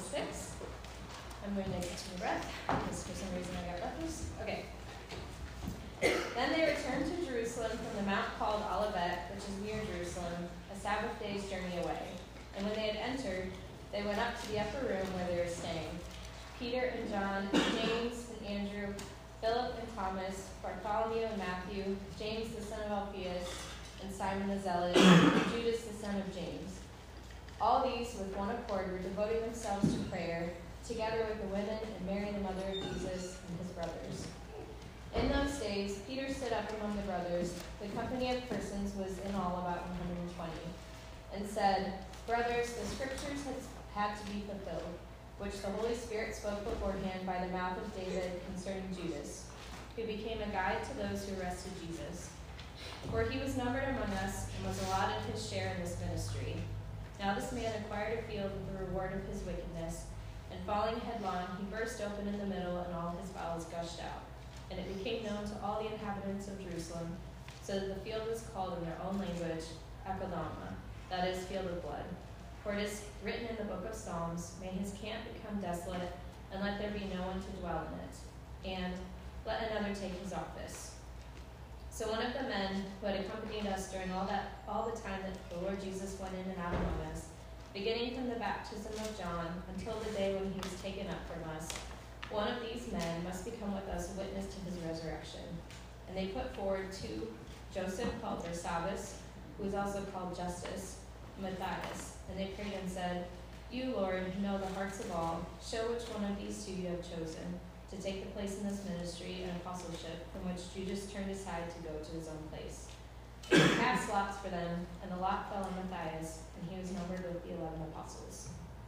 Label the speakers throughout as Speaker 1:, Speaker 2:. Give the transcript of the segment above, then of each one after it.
Speaker 1: 26. I'm going to catch my breath because for some reason I got breathless. Okay. Then they returned to Jerusalem from the mount called Olivet, which is near Jerusalem, a Sabbath day's journey away. And when they had entered, they went up to the upper room where they were staying. Peter and John, James and Andrew, Philip and Thomas, Bartholomew and Matthew, James the son of Alphaeus, and Simon the Zealot, and Judas the son of James. All these, with one accord, were devoting themselves to prayer, together with the women and Mary the mother of Jesus and his brothers. In those days, Peter stood up among the brothers, the company of persons was in all about 120, and said, Brothers, the scriptures had to be fulfilled, which the Holy Spirit spoke beforehand by the mouth of David concerning Judas, who became a guide to those who arrested Jesus. For he was numbered among us and was allotted his share in this ministry. Now this man acquired a field with the reward of his wickedness, and falling headlong, he burst open in the middle, and all his bowels gushed out. And it became known to all the inhabitants of Jerusalem, so that the field was called in their own language, Akeldama, that is, field of blood. For it is written in the book of Psalms, May his camp become desolate, and let there be no one to dwell in it, and let another take his office. So one of the men who had accompanied us during all the time that the Lord Jesus went in and out among us, beginning from the baptism of John until the day when he was taken up from us, one of these men must become with us a witness to his resurrection. And they put forward two, Joseph called Barsabbas, who is also called Justus, and Matthias. And they prayed and said, You, Lord, who know the hearts of all, show which one of these two you have chosen to take the place in this ministry and apostleship from which Judas turned aside to go to his own place. And he cast lots for them, and the lot fell on Matthias, and he was numbered with the 11 apostles.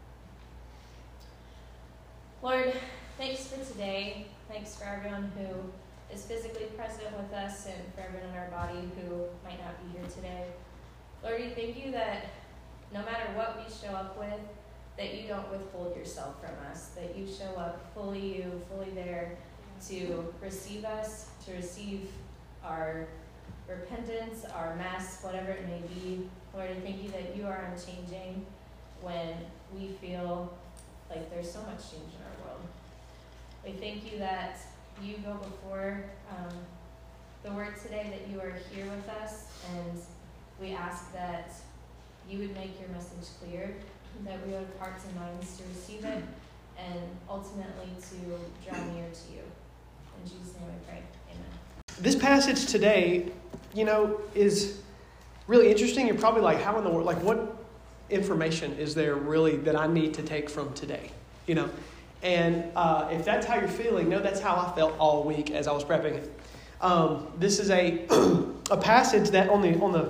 Speaker 1: Lord, thanks for today. Thanks for everyone who is physically present with us and for everyone in our body who might not be here today. Lord, we thank you that no matter what we show up with, that you don't withhold yourself from us, that you show up fully you, fully there to receive us, to receive our repentance, our mess, whatever it may be. Lord, I thank you that you are unchanging when we feel like there's so much change in our world. We thank you that you go before the word today, that you are here with us, and we ask that you would make your message clear, that we would have hearts and minds to receive it, and ultimately to draw near to you. In Jesus' name I pray. Amen.
Speaker 2: This passage today, is really interesting. You're probably like, how in the world, like what information is there really that I need to take from today? And if that's how you're feeling, no, that's how I felt all week as I was prepping it. This is a passage that on the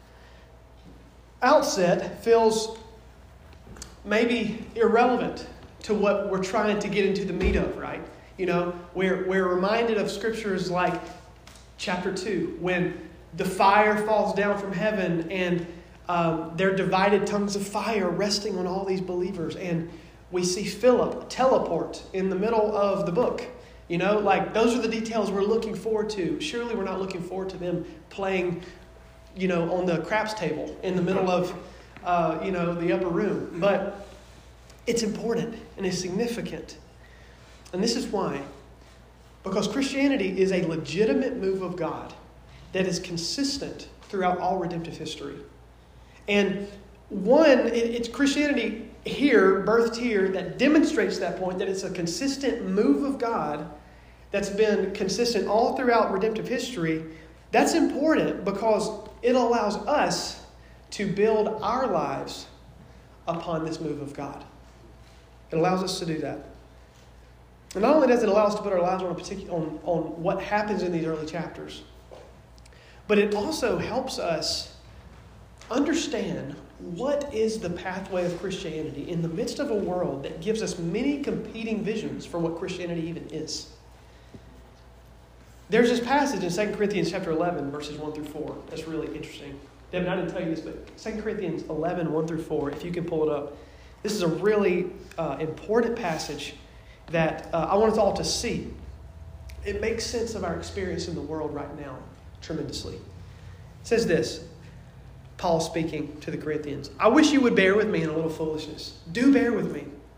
Speaker 2: outset feels maybe irrelevant to what we're trying to get into the meat of, right? We're reminded of scriptures like chapter 2, when the fire falls down from heaven and there are divided tongues of fire resting on all these believers. And we see Philip teleport in the middle of the book. Those are the details we're looking forward to. Surely we're not looking forward to them playing, on the craps table in the middle of, the upper room. But it's important and it's significant. And this is why. Because Christianity is a legitimate move of God that is consistent throughout all redemptive history. And it's Christianity here, birthed here, that demonstrates that point, that it's a consistent move of God that's been consistent all throughout redemptive history. That's important because it allows us to build our lives upon this move of God. It allows us to do that. And not only does it allow us to put our lives on what happens in these early chapters, but it also helps us understand what is the pathway of Christianity in the midst of a world that gives us many competing visions for what Christianity even is. There's this passage in 2 Corinthians chapter 11, verses 1 through 4. That's really interesting. Devin, I didn't tell you this, but 2 Corinthians 11, 1 through 4, if you can pull it up. This is a really important passage that I want us all to see. It makes sense of our experience in the world right now tremendously. It says this, Paul speaking to the Corinthians, I wish you would bear with me in a little foolishness. Do bear with me.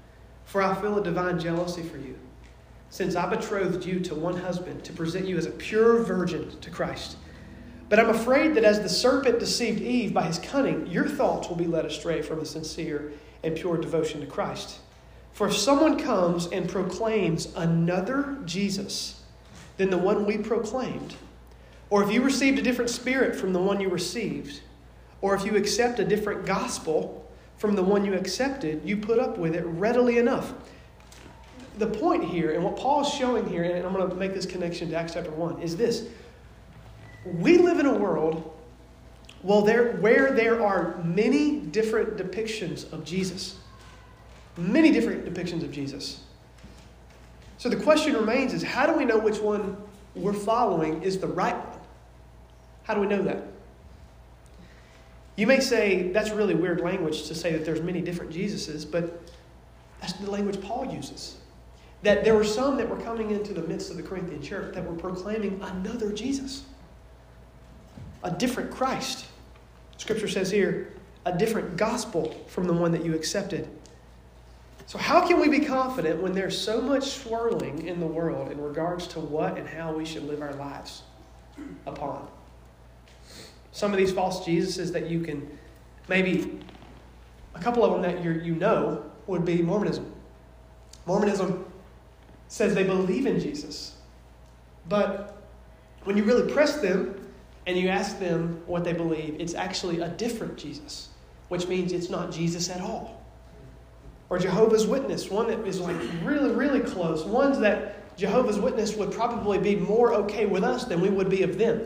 Speaker 2: For I feel a divine jealousy for you, since I betrothed you to one husband to present you as a pure virgin to Christ. But I'm afraid that as the serpent deceived Eve by his cunning, your thoughts will be led astray from a sincere and pure devotion to Christ. For if someone comes and proclaims another Jesus than the one we proclaimed, or if you received a different spirit from the one you received, or if you accept a different gospel from the one you accepted, you put up with it readily enough. The point here, and what Paul is showing here, and I'm going to make this connection to Acts chapter 1, is this. We live in a world where there are many different depictions of Jesus. Many different depictions of Jesus. So the question remains is, how do we know which one we're following is the right one? How do we know that? You may say that's really weird language to say that there's many different Jesuses, but that's the language Paul uses. That there were some that were coming into the midst of the Corinthian church that were proclaiming another Jesus. A different Christ. Scripture says here, a different gospel from the one that you accepted. So how can we be confident when there's so much swirling in the world in regards to what and how we should live our lives upon? Some of these false Jesuses that you can, maybe a couple of them that you know would be Mormonism. Mormonism says they believe in Jesus. But when you really press them and you ask them what they believe, it's actually a different Jesus, which means it's not Jesus at all. Or Jehovah's Witness, one that is like really, really close. Ones that Jehovah's Witness would probably be more okay with us than we would be of them.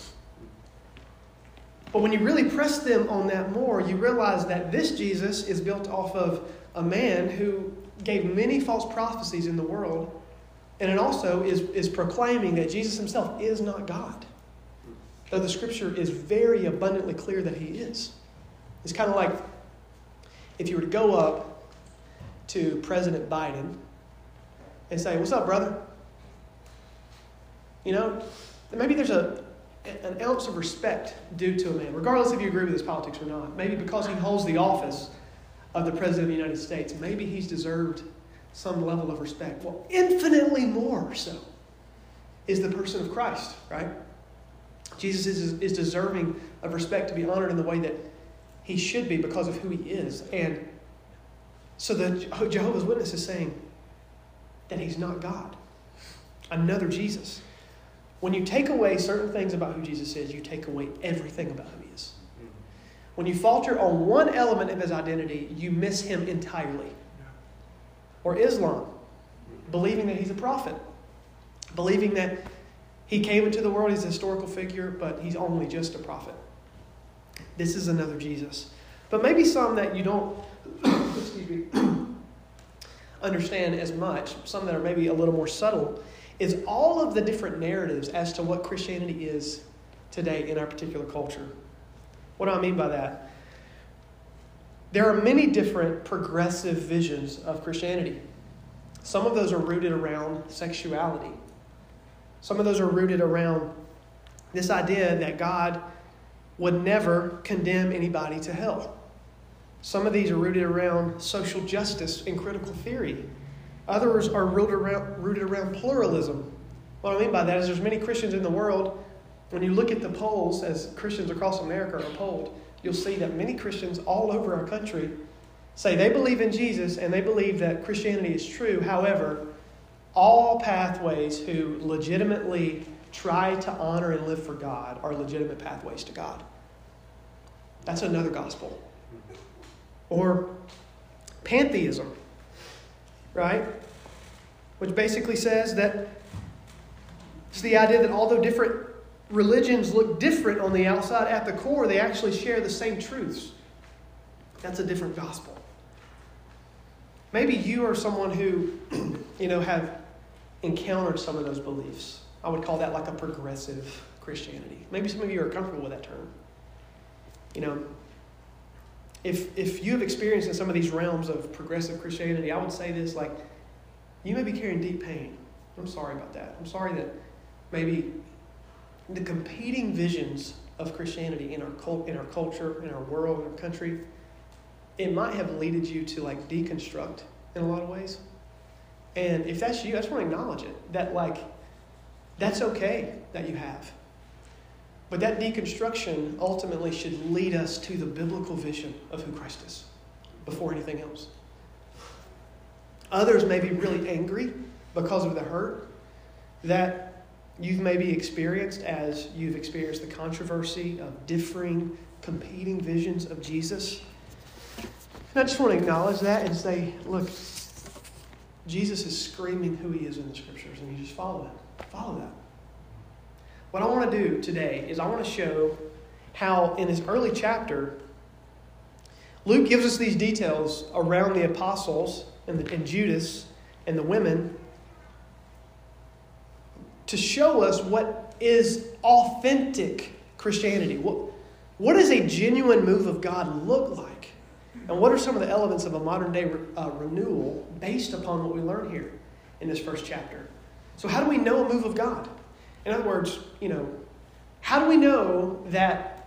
Speaker 2: But when you really press them on that more, you realize that this Jesus is built off of a man who gave many false prophecies in the world. And it also is proclaiming that Jesus himself is not God. Though the scripture is very abundantly clear that he is. It's kind of like if you were to go up to President Biden and say, "What's up, brother?" You know, maybe there's an ounce of respect due to a man, regardless if you agree with his politics or not. Maybe because he holds the office of the President of the United States, maybe he's deserved some level of respect. Well, infinitely more so is the person of Christ, right? Jesus is deserving of respect to be honored in the way that he should be because of who he is. And so the Jehovah's Witness is saying that he's not God. Another Jesus. When you take away certain things about who Jesus is, you take away everything about who he is. When you falter on one element of his identity, you miss him entirely. Or Islam, believing that he's a prophet. Believing that he came into the world, he's a historical figure, but he's only just a prophet. This is another Jesus. But maybe some that you don't understand as much, some that are maybe a little more subtle, is all of the different narratives as to what Christianity is today in our particular culture. What do I mean by that? There are many different progressive visions of Christianity. Some of those are rooted around sexuality. Some of those are rooted around this idea that God would never condemn anybody to hell. Some of these are rooted around social justice and critical theory. Others are rooted around pluralism. What I mean by that is there's many Christians in the world. When you look at the polls, as Christians across America are polled, you'll see that many Christians all over our country say they believe in Jesus and they believe that Christianity is true. However, all pathways who legitimately try to honor and live for God are legitimate pathways to God. That's another gospel. Or pantheism, right? Which basically says that it's the idea that although different religions look different on the outside, at the core, they actually share the same truths. That's a different gospel. Maybe you are someone who, have encountered some of those beliefs. I would call that like a progressive Christianity. Maybe some of you are comfortable with that term. If you have experienced in some of these realms of progressive Christianity, I would say this, like, you may be carrying deep pain. I'm sorry about that. I'm sorry that maybe the competing visions of Christianity in our culture, in our world, in our country, it might have led you to deconstruct in a lot of ways. And if that's you, I just want to acknowledge it. That, like, that's okay that you have. But that deconstruction ultimately should lead us to the biblical vision of who Christ is before anything else. Others may be really angry because of the hurt that you've maybe experienced as you've experienced the controversy of differing, competing visions of Jesus. And I just want to acknowledge that and say, look, Jesus is screaming who he is in the Scriptures, and you just follow him. Follow that. What I want to do today is I want to show how in this early chapter, Luke gives us these details around the apostles and Judas and the women to show us what is authentic Christianity. What does a genuine move of God look like? And what are some of the elements of a modern day renewal based upon what we learn here in this first chapter? So how do we know a move of God? In other words, how do we know that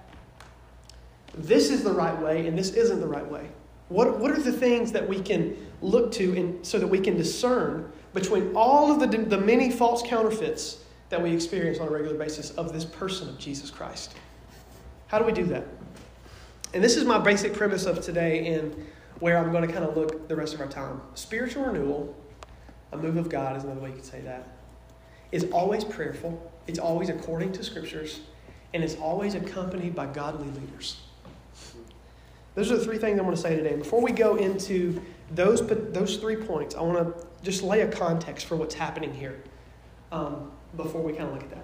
Speaker 2: this is the right way and this isn't the right way? What are the things that we can look to so that we can discern between all of the many false counterfeits that we experience on a regular basis of this person of Jesus Christ? How do we do that? And this is my basic premise of today and where I'm going to kind of look the rest of our time. Spiritual renewal, a move of God is another way you could say that, is always prayerful, it's always according to Scriptures, and it's always accompanied by godly leaders. Those are the three things I want to say today. Before we go into those 3 points, I want to just lay a context for what's happening here before we kind of look at that.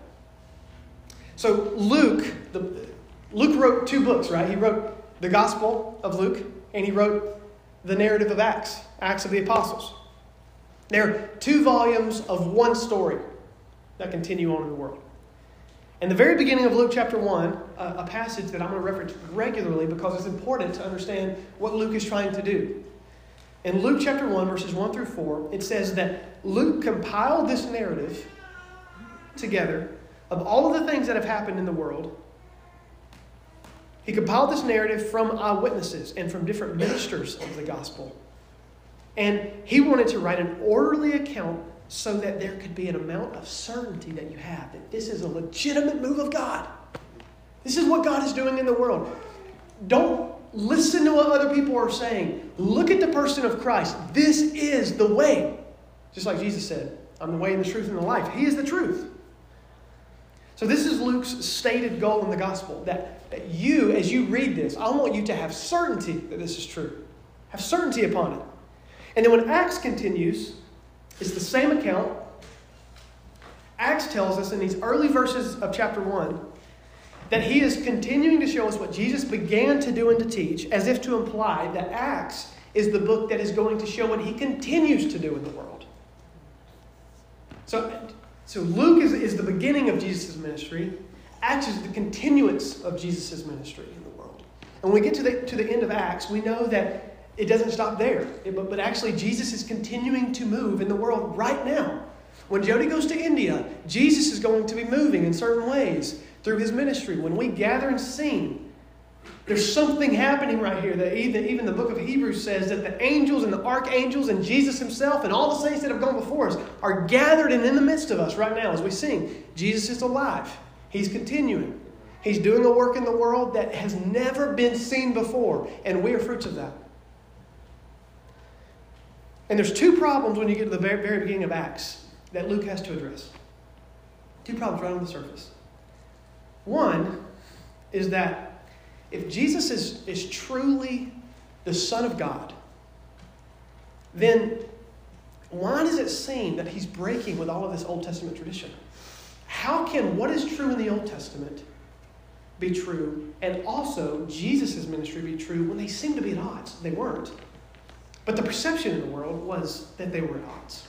Speaker 2: So Luke wrote 2 books, right? He wrote the Gospel of Luke, and he wrote the narrative of Acts of the Apostles. They're 2 volumes of one story that continue on in the world. In the very beginning of Luke chapter 1, a passage that I'm going to reference regularly because it's important to understand what Luke is trying to do. In Luke chapter 1, verses 1 through 4, it says that Luke compiled this narrative together of all of the things that have happened in the world. He compiled this narrative from eyewitnesses and from different ministers of the gospel. And he wanted to write an orderly account so that there could be an amount of certainty that you have that this is a legitimate move of God. This is what God is doing in the world. Don't listen to what other people are saying. Look at the person of Christ. This is the way. Just like Jesus said, I'm the way and the truth and the life. He is the truth. So this is Luke's stated goal in the gospel, that you, as you read this, I want you to have certainty that this is true. Have certainty upon it. And then when Acts continues, it's the same account. Acts tells us in these early verses of chapter 1 that he is continuing to show us what Jesus began to do and to teach, as if to imply that Acts is the book that is going to show what he continues to do in the world. So Luke is the beginning of Jesus' ministry. Acts is the continuance of Jesus' ministry in the world. And when we get to the end of Acts, we know that it doesn't stop there. But actually, Jesus is continuing to move in the world right now. When Jody goes to India, Jesus is going to be moving in certain ways through his ministry. When we gather and sing, there's something happening right here that even the book of Hebrews says that the angels and the archangels and Jesus himself and all the saints that have gone before us are gathered and in the midst of us right now as we sing. Jesus is alive. He's continuing. He's doing a work in the world that has never been seen before, and we are fruits of that. And there's 2 problems when you get to the very, very beginning of Acts that Luke has to address. 2 problems right on the surface. One is that if Jesus is truly the Son of God, then why does it seem that he's breaking with all of this Old Testament tradition? How can what is true in the Old Testament be true and also Jesus' ministry be true when they seem to be at odds? They weren't. But the perception in the world was that they were at odds.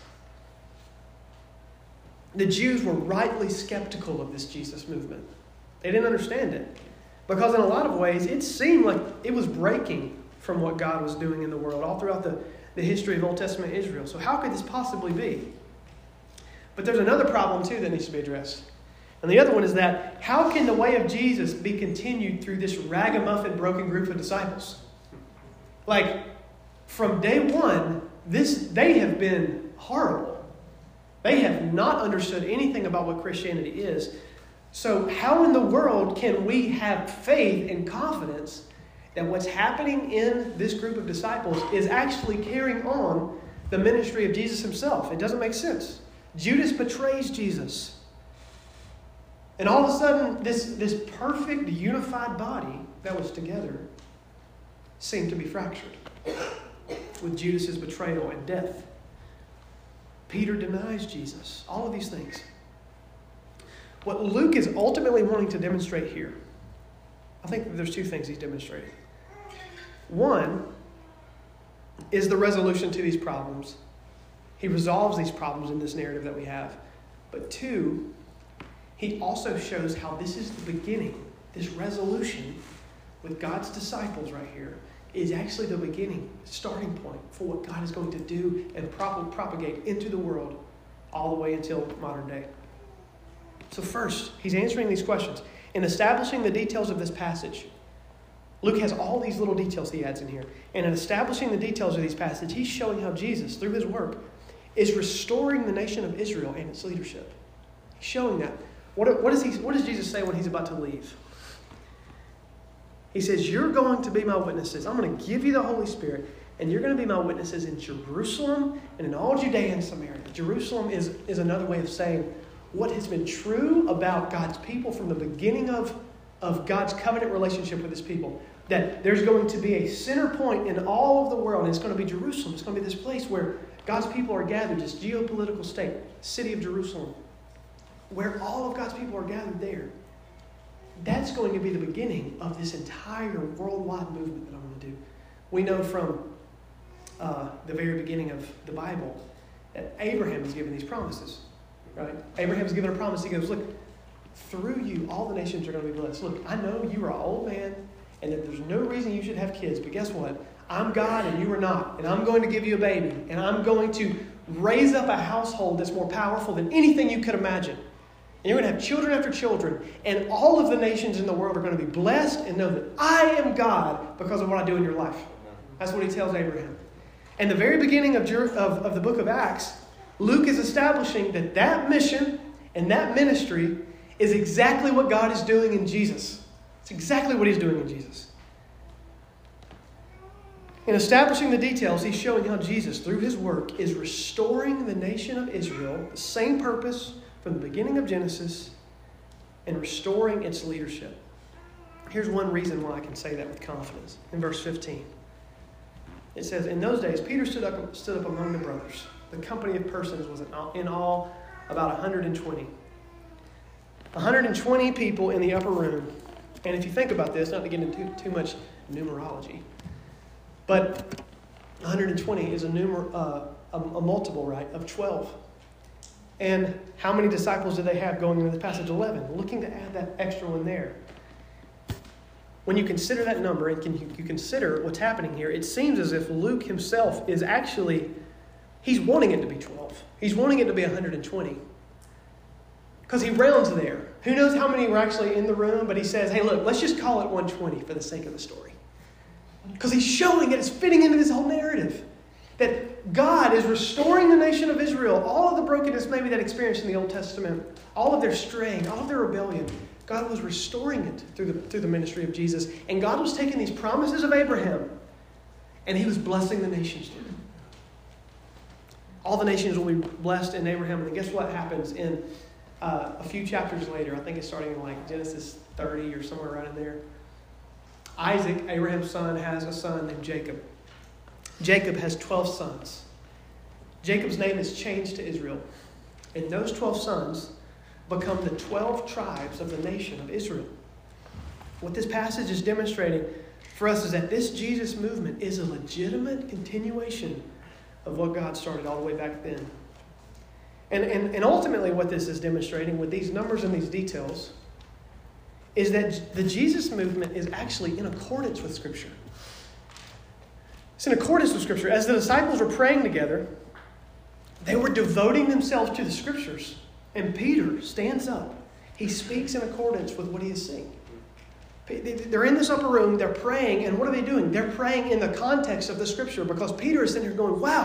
Speaker 2: The Jews were rightly skeptical of this Jesus movement. They didn't understand it. Because in a lot of ways, it seemed like it was breaking from what God was doing in the world all throughout the history of Old Testament Israel. So how could this possibly be? But there's another problem too that needs to be addressed. And the other one is that how can the way of Jesus be continued through this ragamuffin broken group of disciples? Like, from day one, they have been horrible. They have not understood anything about what Christianity is. So how in the world can we have faith and confidence that what's happening in this group of disciples is actually carrying on the ministry of Jesus himself? It doesn't make sense. Judas betrays Jesus. And all of a sudden, this perfect, unified body that was together seemed to be fractured with Judas's betrayal and death. Peter denies Jesus. All of these things. What Luke is ultimately wanting to demonstrate here, I think that there's two things he's demonstrating. One is the resolution to these problems. He resolves these problems in this narrative that we have. But two, he also shows how this is the beginning. This resolution with God's disciples right here is actually the beginning, starting point for what God is going to do and propagate into the world all the way until modern day. So first, he's answering these questions. In establishing the details of this passage, Luke has all these little details he adds in here. And in establishing the details of these passages, he's showing how Jesus, through his work, is restoring the nation of Israel and its leadership. He's showing that. What does Jesus say when he's about to leave? He says, you're going to be my witnesses. I'm going to give you the Holy Spirit, and you're going to be my witnesses in Jerusalem and in all Judea and Samaria. Jerusalem is another way of saying what has been true about God's people from the beginning of God's covenant relationship with his people. That there's going to be a center point in all of the world, and it's going to be Jerusalem. It's going to be this place where God's people are gathered, this geopolitical state, city of Jerusalem, where all of God's people are gathered there. That's going to be the beginning of this entire worldwide movement that I'm going to do. We know from the very beginning of the Bible that Abraham is given these promises. Right? Abraham's given a promise. He goes, look, through you, all the nations are going to be blessed. Look, I know you are an old man and that there's no reason you should have kids. But guess what? I'm God and you are not. And I'm going to give you a baby. And I'm going to raise up a household that's more powerful than anything you could imagine. And you're going to have children after children. And all of the nations in the world are going to be blessed and know that I am God because of what I do in your life. That's what he tells Abraham. And the very beginning of the book of Acts, Luke is establishing that mission and that ministry is exactly what God is doing in Jesus. It's exactly what he's doing in Jesus. In establishing the details, he's showing how Jesus, through his work, is restoring the nation of Israel, the same purpose from the beginning of Genesis, and restoring its leadership. Here's one reason why I can say that with confidence. In verse 15, it says, in those days, Peter stood up among the brothers. The company of persons was in all about 120. 120 people in the upper room. And if you think about this, not to get into too much numerology, but 120 is a multiple, right, of 12. And how many disciples did they have going into passage 11? Looking to add that extra one there. When you consider that number and you consider what's happening here, it seems as if Luke himself is actually, he's wanting it to be 12. He's wanting it to be 120. Because he rounds there. Who knows how many were actually in the room, but he says, hey, look, let's just call it 120 for the sake of the story. Because he's showing it, it's fitting into this whole narrative. That God is restoring the nation of Israel, all of the brokenness maybe that experienced in the Old Testament, all of their straying, all of their rebellion. God was restoring it through the ministry of Jesus. And God was taking these promises of Abraham, and he was blessing the nations through them. All the nations will be blessed in Abraham. And guess what happens in a few chapters later? I think it's starting in like Genesis 30 or somewhere right in there. Isaac, Abraham's son, has a son named Jacob. Jacob has 12 sons. Jacob's name is changed to Israel. And those 12 sons become the 12 tribes of the nation of Israel. What this passage is demonstrating for us is that this Jesus movement is a legitimate continuation of what God started all the way back then. And ultimately what this is demonstrating with these numbers and these details is that the Jesus movement is actually in accordance with Scripture. It's in accordance with Scripture. As the disciples were praying together, they were devoting themselves to the Scriptures. And Peter stands up. He speaks in accordance with what he is seeing. They're in this upper room, they're praying, and what are they doing? They're praying in the context of the Scripture because Peter is sitting here going, wow,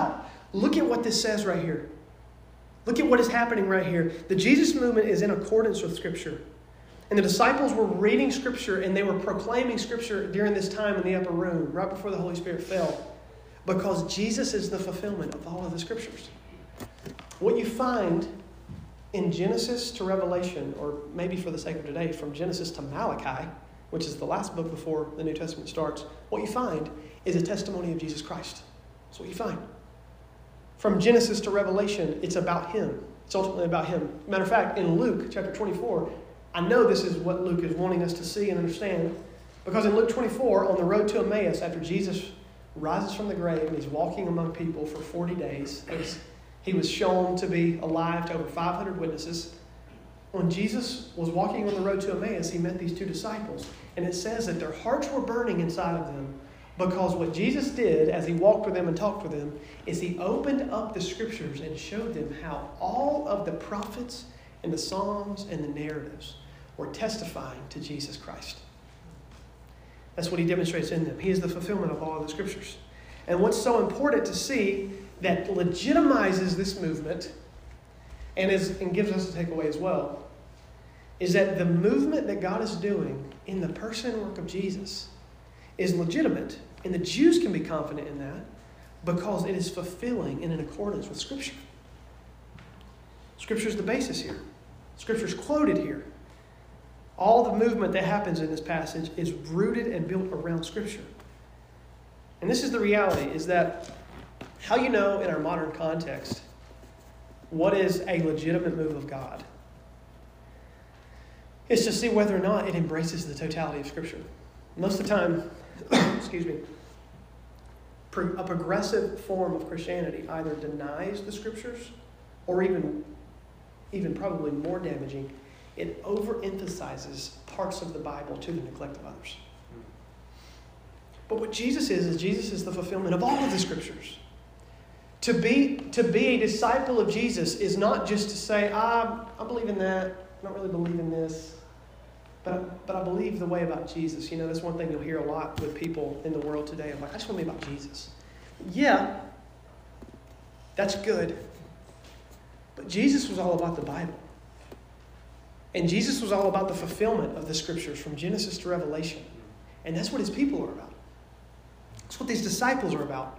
Speaker 2: Look at what this says right here. Look at what is happening right here. The Jesus movement is in accordance with Scripture. And the disciples were reading Scripture and they were proclaiming Scripture during this time in the upper room, right before the Holy Spirit fell, because Jesus is the fulfillment of all of the Scriptures. What you find in Genesis to Revelation, or maybe for the sake of today, from Genesis to Malachi, which is the last book before the New Testament starts, what you find is a testimony of Jesus Christ. That's what you find. From Genesis to Revelation, it's about Him. It's ultimately about Him. Matter of fact, in Luke chapter 24, I know this is what Luke is wanting us to see and understand, because in Luke 24, on the road to Emmaus, after Jesus rises from the grave and He's walking among people for 40 days, He was shown to be alive to over 500 witnesses. When Jesus was walking on the road to Emmaus, He met these two disciples, and it says that their hearts were burning inside of them, because what Jesus did as He walked with them and talked with them is He opened up the Scriptures and showed them how all of the prophets and the Psalms and the narratives were testifying to Jesus Christ. That's what He demonstrates in them. He is the fulfillment of all of the Scriptures. And what's so important to see that legitimizes this movement and gives us a takeaway as well is that the movement that God is doing in the person and work of Jesus is legitimate. And the Jews can be confident in that because it is fulfilling and in accordance with Scripture. Scripture is the basis here. Scripture is quoted here. All the movement that happens in this passage is rooted and built around Scripture. And this is the reality, is that how you know in our modern context what is a legitimate move of God is to see whether or not it embraces the totality of Scripture. Most of the time, a progressive form of Christianity either denies the Scriptures or even probably more damaging, it overemphasizes parts of the Bible to the neglect of others. But what Jesus is Jesus is the fulfillment of all of the Scriptures. To be a disciple of Jesus is not just to say, I believe in that, I don't really believe in this, but I believe the way about Jesus. You know, that's one thing you'll hear a lot with people in the world today. I'm like, I just want to be about Jesus. Yeah, that's good. But Jesus was all about the Bible. And Jesus was all about the fulfillment of the Scriptures from Genesis to Revelation. And that's what His people are about. That's what these disciples are about.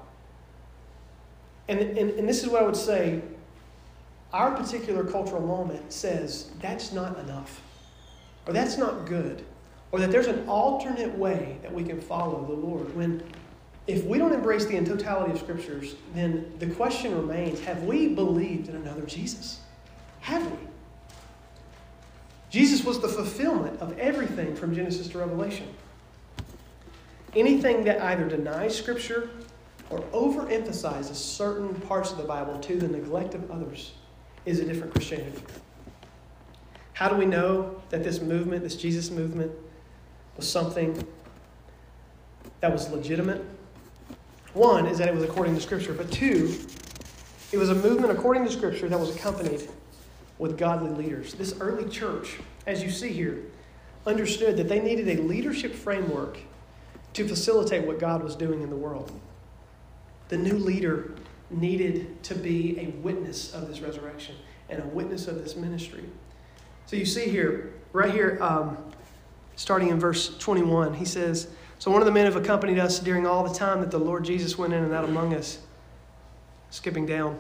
Speaker 2: And this is what I would say. Our particular cultural moment says that's not enough. Or that's not good. Or that there's an alternate way that we can follow the Lord. When if we don't embrace the totality of Scriptures, then the question remains, have we believed in another Jesus? Have we? Jesus was the fulfillment of everything from Genesis to Revelation. Anything that either denies Scripture or overemphasizes certain parts of the Bible to the neglect of others is a different Christianity. How do we know that this movement, this Jesus movement, was something that was legitimate? One is that it was according to Scripture, but two, it was a movement according to Scripture that was accompanied with godly leaders. This early church, as you see here, understood that they needed a leadership framework to facilitate what God was doing in the world. The new leader needed to be a witness of this resurrection and a witness of this ministry. So you see here, right here, starting in verse 21, he says, so one of the men have accompanied us during all the time that the Lord Jesus went in and out among us. Skipping down.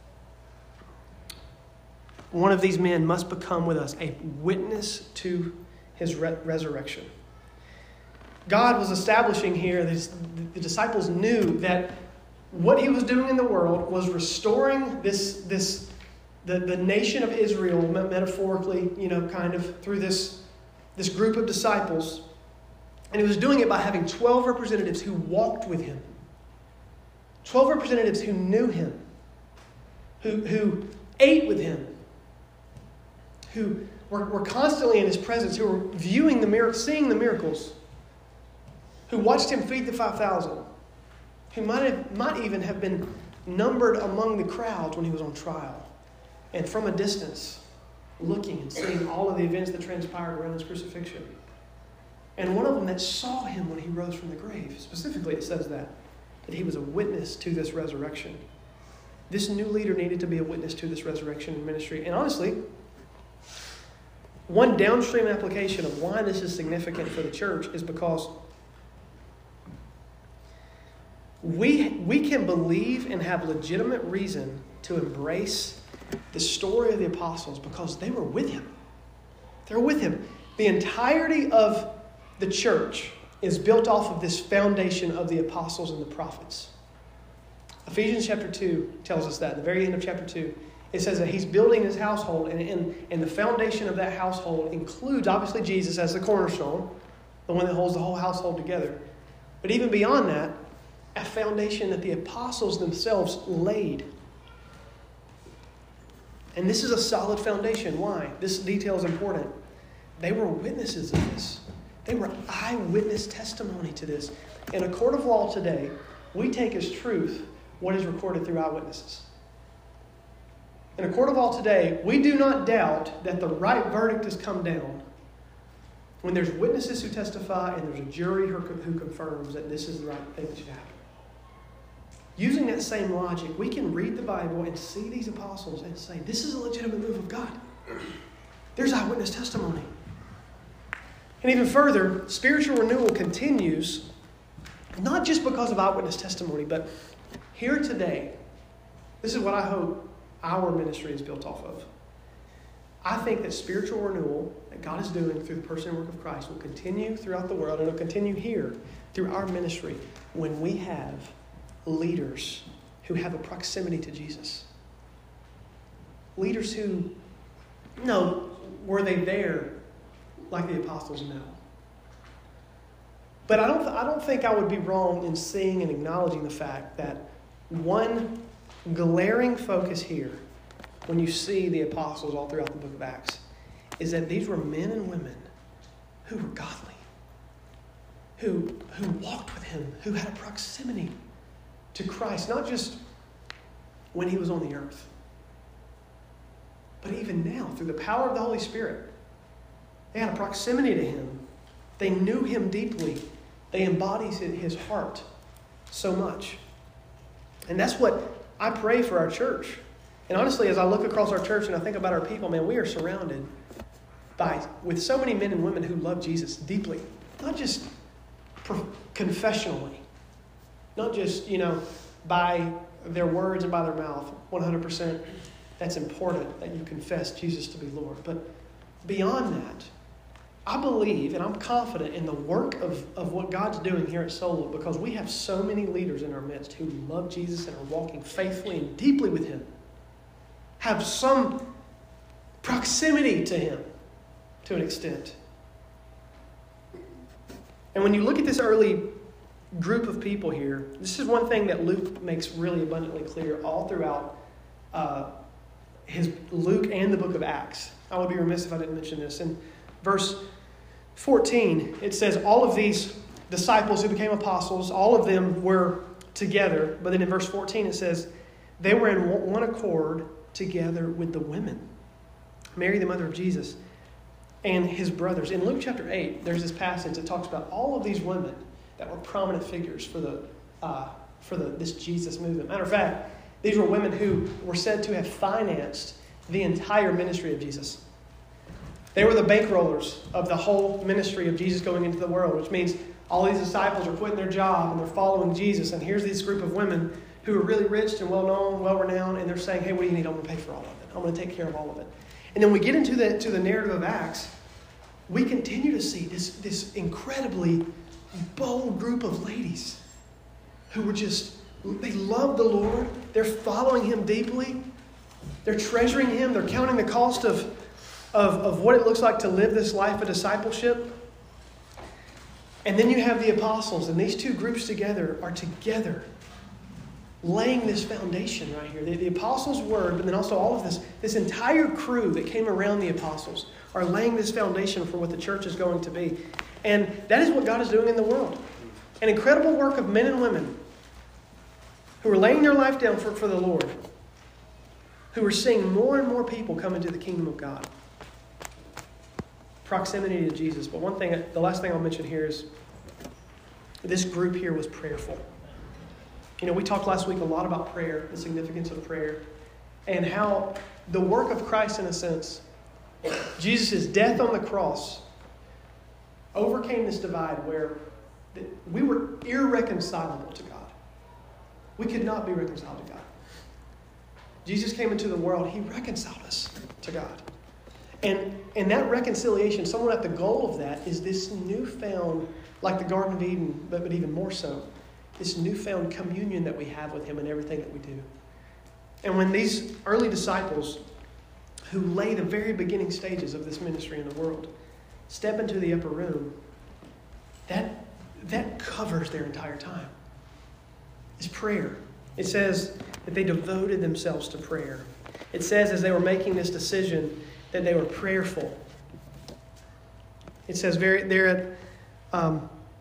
Speaker 2: One of these men must become with us a witness to His resurrection. God was establishing here, the disciples knew that what He was doing in the world was restoring the nation of Israel, metaphorically, kind of through this group of disciples. And He was doing it by having 12 representatives who walked with Him. 12 representatives who knew Him, who ate with Him, who were constantly in His presence, who were viewing the miracles, seeing the miracles, who watched Him feed the 5,000, who might even have been numbered among the crowds when He was on trial, and from a distance, looking and seeing all of the events that transpired around His crucifixion. And one of them that saw Him when He rose from the grave. Specifically, it says that He was a witness to this resurrection. this new leader needed to be a witness to this resurrection ministry. And honestly, one downstream application of why this is significant for the church is because we can believe and have legitimate reason to embrace the story of the apostles because they were with him. They're with him. The entirety of the church is built off of this foundation of the apostles and the prophets. Ephesians chapter 2 tells us that. At the very end of chapter 2, it says that he's building his household, and the foundation of that household includes, obviously, Jesus as the cornerstone, the one that holds the whole household together. But even beyond that, a foundation that the apostles themselves laid. And this is a solid foundation. Why? This detail is important. They were witnesses of this. They were eyewitness testimony to this. In a court of law today, we take as truth what is recorded through eyewitnesses. In a court of law today, we do not doubt that the right verdict has come down when there's witnesses who testify and there's a jury who confirms that this is the right thing that should happen. Using that same logic, we can read the Bible and see these apostles and say, this is a legitimate move of God. There's eyewitness testimony. And even further, spiritual renewal continues, not just because of eyewitness testimony, but here today, this is what I hope our ministry is built off of. I think that spiritual renewal that God is doing through the person and work of Christ will continue throughout the world, and it will continue here through our ministry when we have leaders who have a proximity to Jesus. Leaders who, were they there like the apostles? No. But I don't think I would be wrong in seeing and acknowledging the fact that one glaring focus here, when you see the apostles all throughout the book of Acts, is that these were men and women who were godly, who walked with him, who had a proximity to Christ, not just when he was on the earth, but even now, through the power of the Holy Spirit. They had a proximity to him. They knew him deeply. They embodied his heart so much. And that's what I pray for our church. And honestly, as I look across our church and I think about our people, man, we are surrounded with so many men and women who love Jesus deeply. Not just confessionally. Not just, by their words and by their mouth. 100%. That's important that you confess Jesus to be Lord. But beyond that, I believe and I'm confident in the work of what God's doing here at Solo, because we have so many leaders in our midst who love Jesus and are walking faithfully and deeply with him. Have some proximity to him to an extent. And when you look at this early group of people here, this is one thing that Luke makes really abundantly clear all throughout his Luke and the book of Acts. I would be remiss if I didn't mention this. In verse 14, it says all of these disciples who became apostles, all of them were together. But then in verse 14 it says, they were in one accord together with the women. Mary, the mother of Jesus, and his brothers. In Luke chapter 8, there's this passage that talks about all of these women that were prominent figures for this Jesus movement. Matter of fact, these were women who were said to have financed the entire ministry of Jesus. They were the bankrollers of the whole ministry of Jesus going into the world, which means all these disciples are quitting their job and they're following Jesus. And here's this group of women who are really rich and well-known, well-renowned, and they're saying, hey, what do you need? I'm going to pay for all of it. I'm going to take care of all of it. And then we get into the narrative of Acts, we continue to see this incredibly bold group of ladies who were they love the Lord. They're following him deeply. They're treasuring him. They're counting the cost of what it looks like to live this life of discipleship. And then you have the apostles, and these two groups together are together laying this foundation right here. The apostles' word, but then also all of this entire crew that came around the apostles are laying this foundation for what the church is going to be. And that is what God is doing in the world. An incredible work of men and women who are laying their life down for the Lord, who are seeing more and more people come into the kingdom of God. Proximity to Jesus. But the last thing I'll mention here is this group here was prayerful. We talked last week a lot about prayer, the significance of prayer, and how the work of Christ, in a sense, Jesus' death on the cross overcame this divide where we were irreconcilable to God. We could not be reconciled to God. Jesus came into the world. He reconciled us to God. And that reconciliation, somewhat at the goal of that, is this newfound, like the Garden of Eden, but even more so, this newfound communion that we have with Him in everything that we do. And when these early disciples, who lay the very beginning stages of this ministry in the world, step into the upper room, that covers their entire time. It's prayer. It says that they devoted themselves to prayer. It says as they were making this decision that they were prayerful. It says there at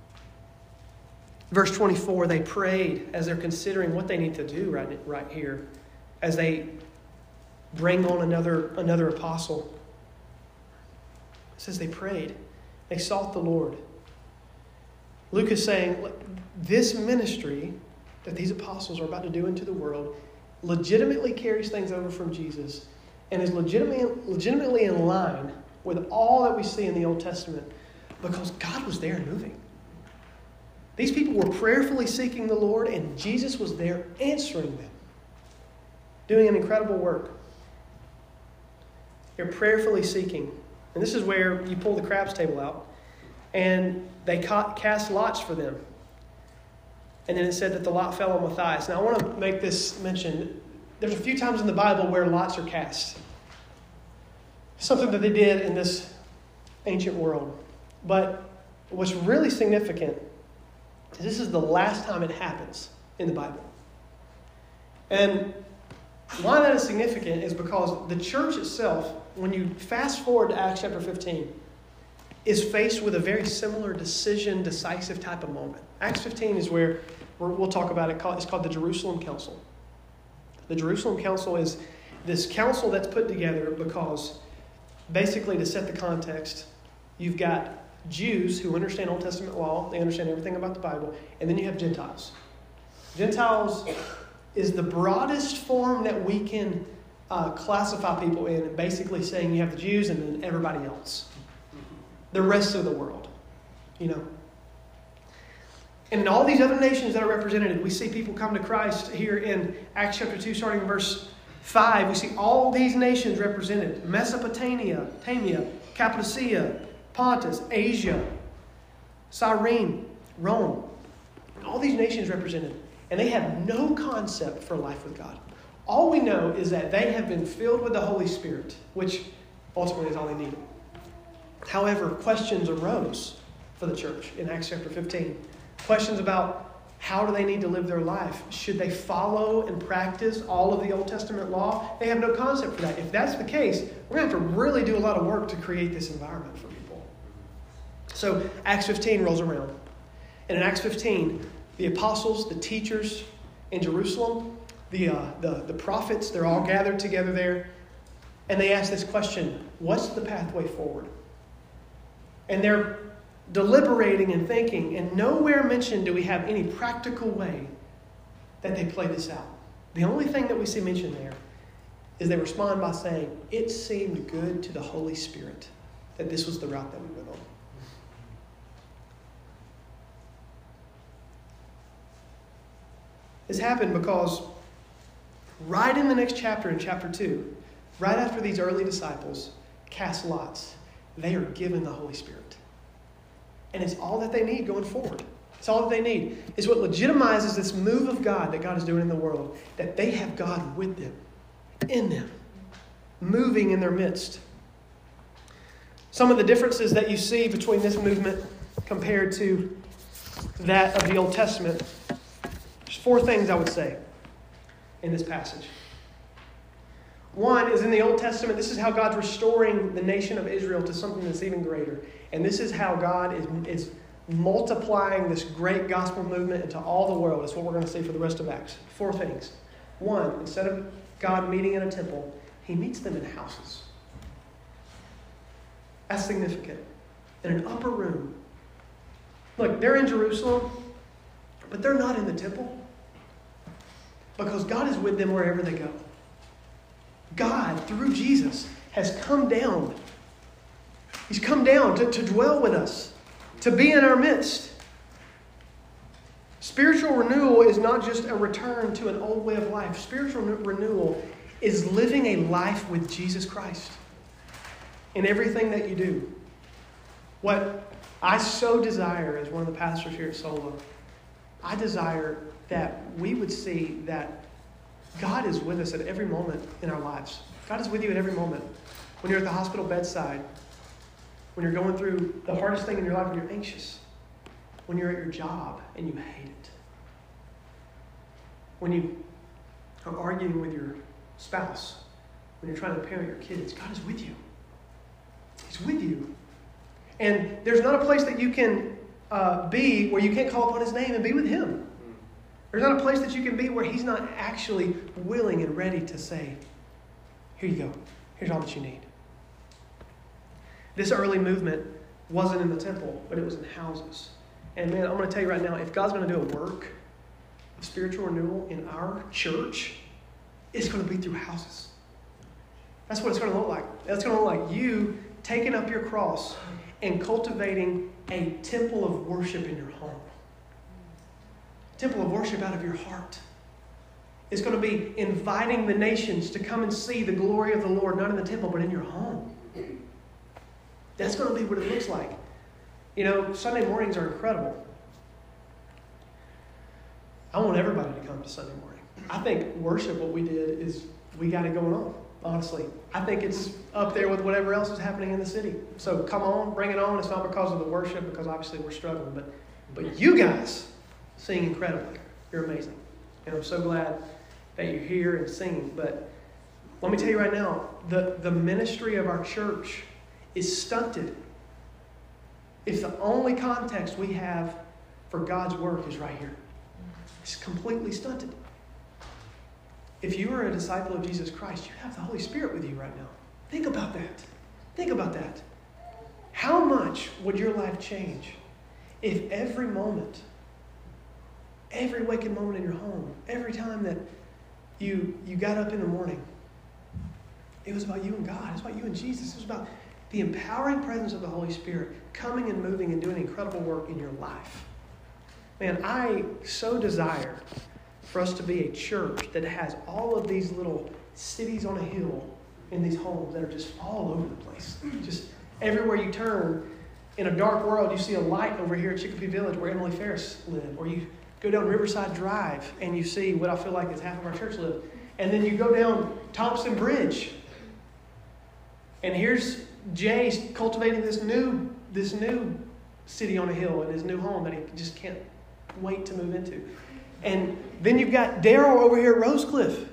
Speaker 2: verse 24, they prayed as they're considering what they need to do right here as they bring on another apostle. It says they prayed. They sought the Lord. Luke is saying this ministry that these apostles are about to do into the world legitimately carries things over from Jesus and is legitimately in line with all that we see in the Old Testament because God was there and moving. These people were prayerfully seeking the Lord, and Jesus was there answering them, doing an incredible work. They're prayerfully seeking. And this is where you pull the crab's table out, and they cast lots for them. And then it said that the lot fell on Matthias. Now I want to make this mention. There's a few times in the Bible where lots are cast. Something that they did in this ancient world. But what's really significant is this is the last time it happens in the Bible. And why that is significant is because the church itself, when you fast forward to Acts chapter 15, is faced with a very similar decision, decisive type of moment. Acts 15 is where we'll talk about it. It's called the Jerusalem Council. The Jerusalem Council is this council that's put together because, basically to set the context, you've got Jews who understand Old Testament law. They understand everything about the Bible. And then you have Gentiles. Gentiles is the broadest form that we can classify people in, basically saying you have the Jews and then everybody else. The rest of the world, And in all these other nations that are represented, we see people come to Christ here in Acts chapter 2, starting in verse 5. We see all these nations represented. Mesopotamia, Cappadocia, Pontus, Asia, Cyrene, Rome. All these nations represented. And they have no concept for life with God. All we know is that they have been filled with the Holy Spirit, which ultimately is all they needed. However, questions arose for the church in Acts chapter 15. Questions about how do they need to live their life? Should they follow and practice all of the Old Testament law? They have no concept for that. If that's the case, we're going to have to really do a lot of work to create this environment for people. So Acts 15 rolls around. And in Acts 15, the apostles, the teachers in Jerusalem, the prophets, they're all gathered together there. And they ask this question, what's the pathway forward? And they're deliberating and thinking, and nowhere mentioned do we have any practical way that they play this out. The only thing that we see mentioned there is they respond by saying, it seemed good to the Holy Spirit that this was the route that we went on. This happened because right in the next chapter, in chapter 2, right after these early disciples cast lots, they are given the Holy Spirit. And it's all that they need going forward. It's all that they need. It's what legitimizes this move of God that God is doing in the world, that they have God with them, in them, moving in their midst. Some of the differences that you see between this movement compared to that of the Old Testament, there's 4 things I would say in this passage. One is in the Old Testament, this is how God's restoring the nation of Israel to something that's even greater. And this is how God is multiplying this great gospel movement into all the world. That's what we're going to see for the rest of Acts. 4 things. One, instead of God meeting in a temple, He meets them in houses. That's significant. In an upper room. Look, they're in Jerusalem, but they're not in the temple. Because God is with them wherever they go. God, through Jesus, has come down. He's come down to dwell with us, to be in our midst. Spiritual renewal is not just a return to an old way of life. Spiritual renewal is living a life with Jesus Christ in everything that you do. What I so desire as one of the pastors here at Solo, I desire that we would see that God is with us at every moment in our lives. God is with you at every moment. When you're at the hospital bedside, when you're going through the hardest thing in your life, when you're anxious, when you're at your job and you hate it, when you are arguing with your spouse, when you're trying to parent your kids, God is with you. He's with you. And there's not a place that you can be where you can't call upon His name and be with Him. There's not a place that you can be where He's not actually willing and ready to say, here you go. Here's all that you need. This early movement wasn't in the temple, but it was in houses. And man, I'm going to tell you right now, if God's going to do a work of spiritual renewal in our church, it's going to be through houses. That's what it's going to look like. That's going to look like you taking up your cross and cultivating a temple of worship in your home. Temple of worship out of your heart. It's going to be inviting the nations to come and see the glory of the Lord, not in the temple, but in your home. That's going to be what it looks like. You know, Sunday mornings are incredible. I want everybody to come to Sunday morning. I think worship, what we did, is we got it going on, honestly. I think it's up there with whatever else is happening in the city. So come on, bring it on. It's not because of the worship, because obviously we're struggling. But you guys sing incredibly. You're amazing. And I'm so glad that you're here and singing. But let me tell you right now, the ministry of our church is stunted if the only context we have for God's work is right here. It's completely stunted. If you are a disciple of Jesus Christ, you have the Holy Spirit with you right now. Think about that. Think about that. How much would your life change if every moment, every waking moment in your home, every time that you got up in the morning, it was about you and God. It was about you and Jesus. It was about the empowering presence of the Holy Spirit coming and moving and doing incredible work in your life. Man, I so desire for us to be a church that has all of these little cities on a hill in these homes that are just all over the place. Just everywhere you turn, in a dark world, you see a light over here at Chicopee Village where Emily Ferris lived. Or you go down Riverside Drive and you see what I feel like is half of our church live. And then you go down Thompson Bridge. And here's Jay cultivating this new city on a hill in his new home that he just can't wait to move into. And then you've got Daryl over here at Rosecliff.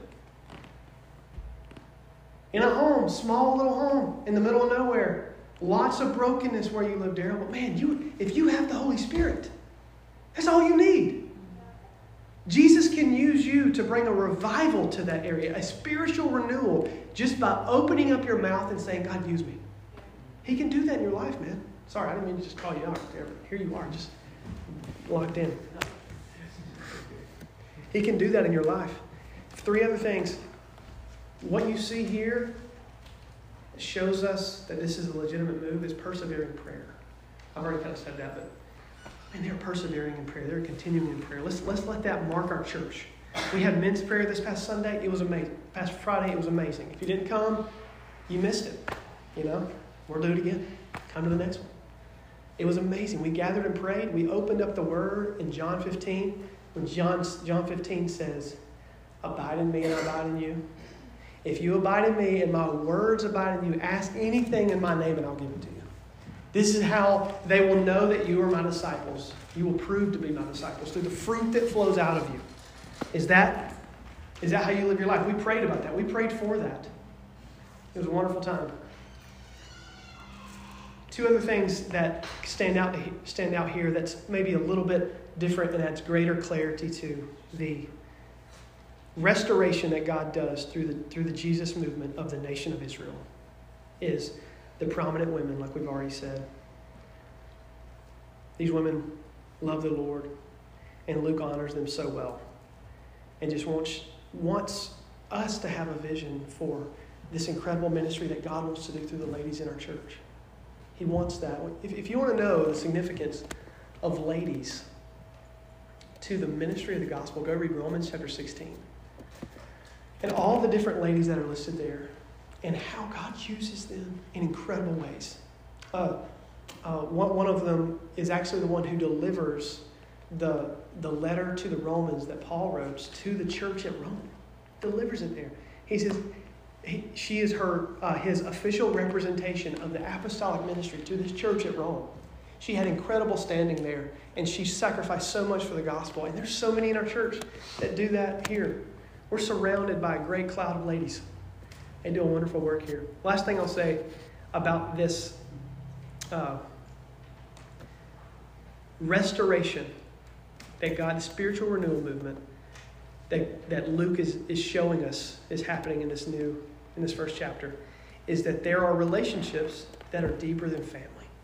Speaker 2: In a home, small little home in the middle of nowhere. Lots of brokenness where you live, Daryl. But man, if you have the Holy Spirit, that's all you need. Jesus can use you to bring a revival to that area, a spiritual renewal, just by opening up your mouth and saying, God, use me. He can do that in your life, man. Sorry, I didn't mean to just call you out. Here you are, just locked in. He can do that in your life. 3 other things. What you see here shows us that this is a legitimate move, is persevering prayer. I've already kind of said that, but man, they're persevering in prayer. They're continuing in prayer. Let's let that mark our church. We had men's prayer this past Sunday. It was amazing. Past Friday, it was amazing. If you didn't come, you missed it. You know, we'll do it again. Come to the next one. It was amazing. We gathered and prayed. We opened up the Word in John 15. When John 15 says, abide in me and I abide in you. If you abide in me and my words abide in you, ask anything in my name and I'll give it to you. This is how they will know that you are my disciples. You will prove to be my disciples through the fruit that flows out of you. Is that how you live your life? We prayed about that. We prayed for that. It was a wonderful time. 2 other things that stand out here that's maybe a little bit different and adds greater clarity to the restoration that God does through the Jesus movement of the nation of Israel is the prominent women, like we've already said. These women love the Lord, and Luke honors them so well. and just wants us to have a vision for this incredible ministry that God wants to do through the ladies in our church. He wants that. If you want to know the significance of ladies to the ministry of the gospel, go read Romans chapter 16. And all the different ladies that are listed there, and how God uses them in incredible ways. One of them is actually the one who delivers the letter to the Romans that Paul wrote to the church at Rome. Delivers it there. He says she is his official representation of the apostolic ministry to this church at Rome. She had incredible standing there, and she sacrificed so much for the gospel. And there's so many in our church that do that here. We're surrounded by a great cloud of ladies. They do a wonderful work here. Last thing I'll say about this restoration that God's spiritual renewal movement that Luke is showing us is happening in this first chapter, is that there are relationships that are deeper than family.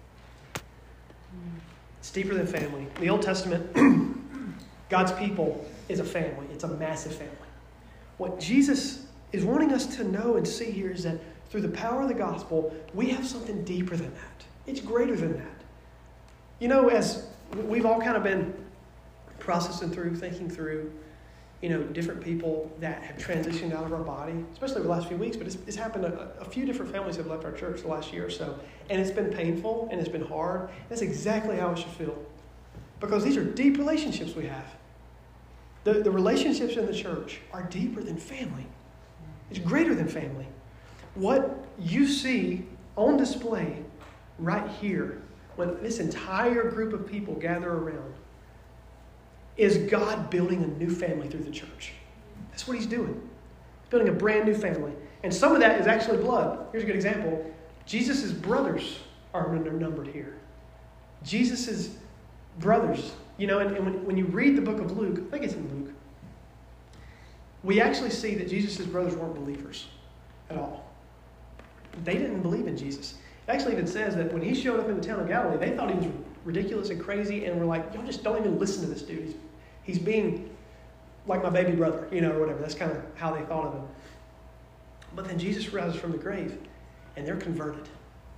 Speaker 2: It's deeper than family. In the Old Testament, God's people is a family. It's a massive family. What Jesus is wanting us to know and see here is that through the power of the gospel, we have something deeper than that. It's greater than that. You know, as we've all kind of been processing through, thinking through, different people that have transitioned out of our body, especially over the last few weeks, but it's happened. A few different families have left our church the last year or so, and it's been painful and it's been hard. That's exactly how it should feel, because these are deep relationships we have. The relationships in the church are deeper than family. It's greater than family. What you see on display right here, when this entire group of people gather around, is God building a new family through the church. That's what he's doing. He's building a brand new family. And some of that is actually blood. Here's a good example. Jesus' brothers are numbered here. Jesus' brothers. And when you read the book of Luke, I think it's in Luke, we actually see that Jesus' brothers weren't believers at all. They didn't believe in Jesus. It actually even says that when he showed up in the town of Galilee, they thought he was ridiculous and crazy, and were like, y'all just don't even listen to this dude. He's being like my baby brother, or whatever. That's kind of how they thought of him. But then Jesus rises from the grave, and they're converted.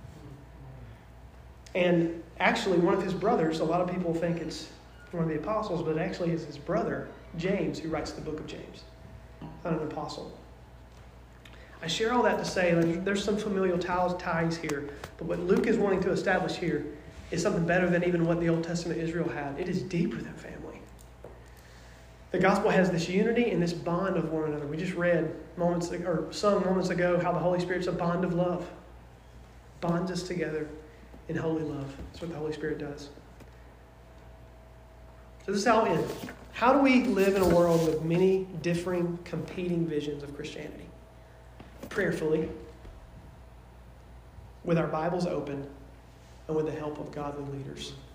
Speaker 2: And actually, one of his brothers, a lot of people think it's one of the apostles, but it actually is his brother, James, who writes the book of James. Not an apostle. I share all that to say there's some familial ties here, but what Luke is wanting to establish here is something better than even what the Old Testament Israel had. It is deeper than family. The gospel has this unity and this bond of one another. We just read sung moments ago how the Holy Spirit's a bond of love. Bonds us together in holy love. That's what the Holy Spirit does. So this is how it ends. How do we live in a world with many differing, competing visions of Christianity? Prayerfully, with our Bibles open, and with the help of godly leaders.